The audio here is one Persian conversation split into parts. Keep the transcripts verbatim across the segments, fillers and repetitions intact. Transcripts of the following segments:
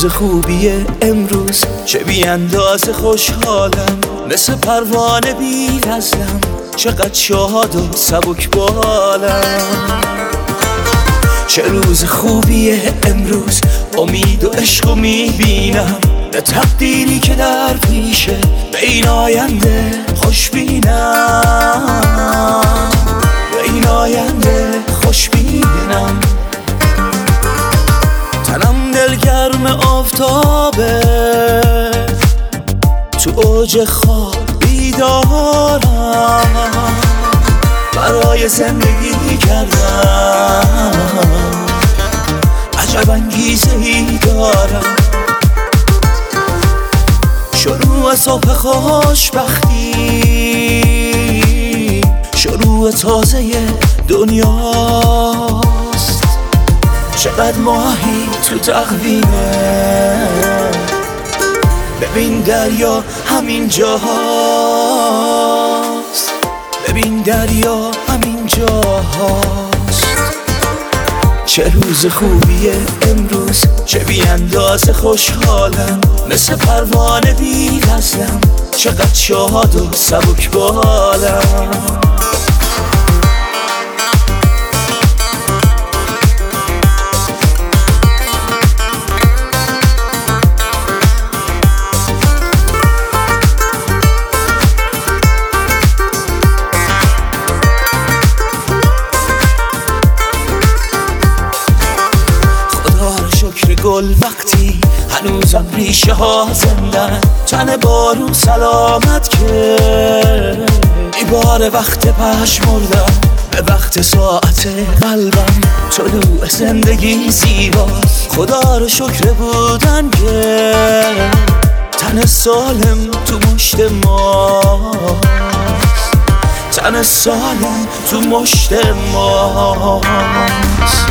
روز خوبیه امروز، چه بی اندازه خوشحالم، مثل پروانه بی وزنم، چقدر شاد و سبک بالم. چه روز خوبیه امروز، امید و عشق میبینم، به تقدیری که در پیشه، به این آینده خوشبینم، به این آینده خوشبینم. تنم دلگرم آفتابه، تو اوج خواب بیدارم، برای زندگی کردم عجب انگیزه ای دارم. شروع صبح خوشبختی، شروع تازه دنیاست، چقدر ماهی تو تقویمه، ببین دریا همین جاهاست، ببین دریا همین جاهاست. چه روز خوبیه امروز، چه بی اندازه خوشحالم، مثل پروانه بی وزنم، چقدر شاد و سبک بالم. گل وقتی هنوزم ریشه ها زندن، تن بارون سلامت که ایبار وقت پشمردم، به وقت ساعت قلبم طلوع زندگی زیباست. خدا رو شکر بودن که تن سالم تو مشت ماست، تن سالم تو مشت ماست.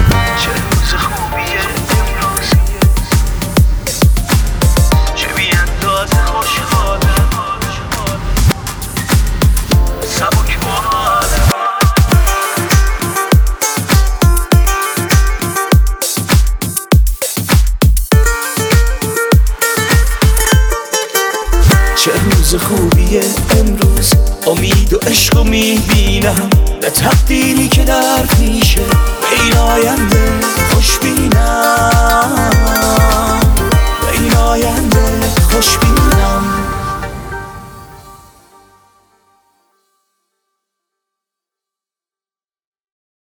چه روز خوبیه امروز، امید و عشق میبینم، به تقدیری که در پیشه، به این آینده خوشبینم، به این آینده خوشبینم.